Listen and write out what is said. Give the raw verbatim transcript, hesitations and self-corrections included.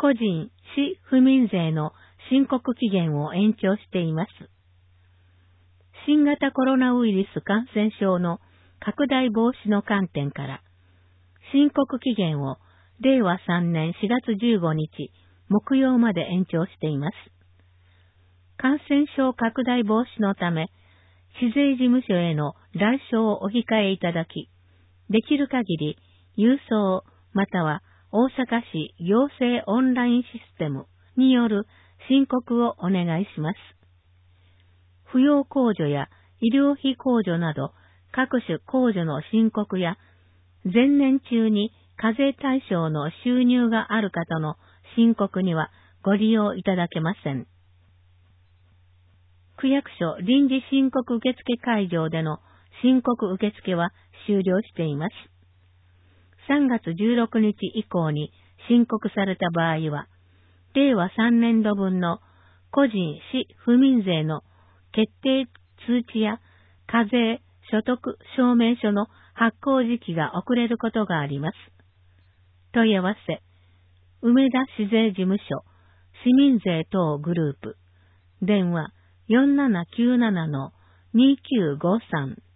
個人、市、府民税の申告期限を延長しています。新型コロナウイルス感染症の拡大防止の観点から、申告期限をれいわさんねんしがつじゅうごにち木曜まで延長しています。感染症拡大防止のため、市税事務所への来所をお控えいただき、できる限り郵送または大阪市行政オンラインシステムによる申告をお願いします。扶養控除や医療費控除など各種控除の申告や前年中に課税対象の収入がある方の申告にはご利用いただけません。区役所臨時申告受付会場での申告受付は終了しています。さんがつじゅうろくにち以降に申告された場合は、れいわさんねんどぶんの個人、市、府民税の決定通知や課税、所得証明書の発行時期が遅れることがあります。問い合わせ、梅田市税事務所、市民税等グループ、電話よんななきゅうななのにきゅうごさん